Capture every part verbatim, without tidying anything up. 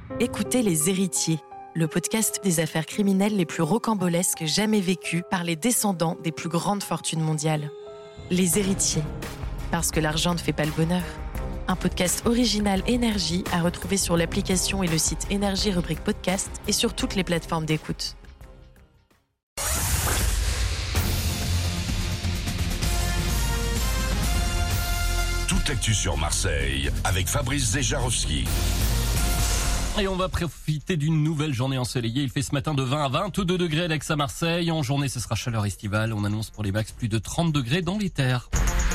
Écoutez Les Héritiers, le podcast des affaires criminelles les plus rocambolesques jamais vécues par les descendants des plus grandes fortunes mondiales. Les Héritiers, parce que l'argent ne fait pas le bonheur. Un podcast original Énergie à retrouver sur l'application et le site Énergie rubrique podcast et sur toutes les plateformes d'écoute. Toute l'actu sur Marseille avec Fabrice Zejarowski. Et on va profiter d'une nouvelle journée ensoleillée. Il fait ce matin de vingt à vingt-deux degrés à l'Aix à Marseille. En journée, ce sera chaleur estivale. On annonce pour les max plus de trente degrés dans les terres.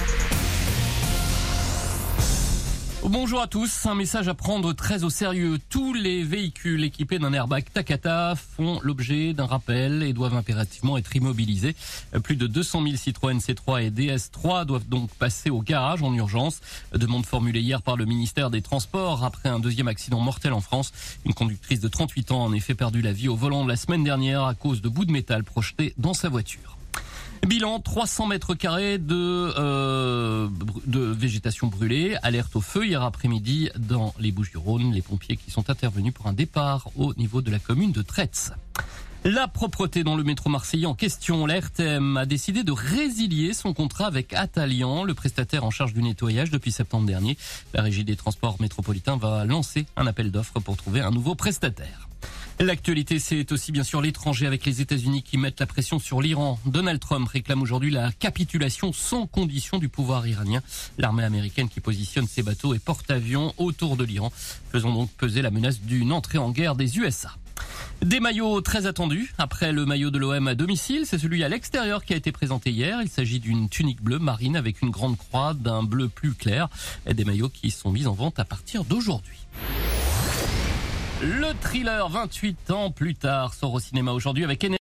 Bonjour à tous, un message à prendre très au sérieux. Tous les véhicules équipés d'un airbag Takata font l'objet d'un rappel et doivent impérativement être immobilisés. Plus de deux cent mille Citroën C trois et D S trois doivent donc passer au garage en urgence. Demande formulée hier par le ministère des Transports après un deuxième accident mortel en France. Une conductrice de trente-huit ans a en effet perdu la vie au volant la semaine dernière à cause de bouts de métal projetés dans sa voiture. Bilan, trois cents mètres carrés de, euh, de végétation brûlée. Alerte au feu hier après-midi dans les Bouches-du-Rhône. Les pompiers qui sont intervenus pour un départ au niveau de la commune de Tretz. La propreté dans le métro marseillais en question. La R T M a décidé de résilier son contrat avec Atalian, le prestataire en charge du nettoyage depuis septembre dernier. La Régie des transports métropolitains va lancer un appel d'offres pour trouver un nouveau prestataire. L'actualité, c'est aussi bien sûr l'étranger avec les États-Unis qui mettent la pression sur l'Iran. Donald Trump réclame aujourd'hui la capitulation sans condition du pouvoir iranien. L'armée américaine qui positionne ses bateaux et porte-avions autour de l'Iran, faisant donc peser la menace d'une entrée en guerre des U S A. Des maillots très attendus. Après le maillot de l'O M à domicile, c'est celui à l'extérieur qui a été présenté hier. Il s'agit d'une tunique bleue marine avec une grande croix d'un bleu plus clair. Et des maillots qui sont mis en vente à partir d'aujourd'hui. Le thriller vingt-huit ans plus tard sort au cinéma aujourd'hui avec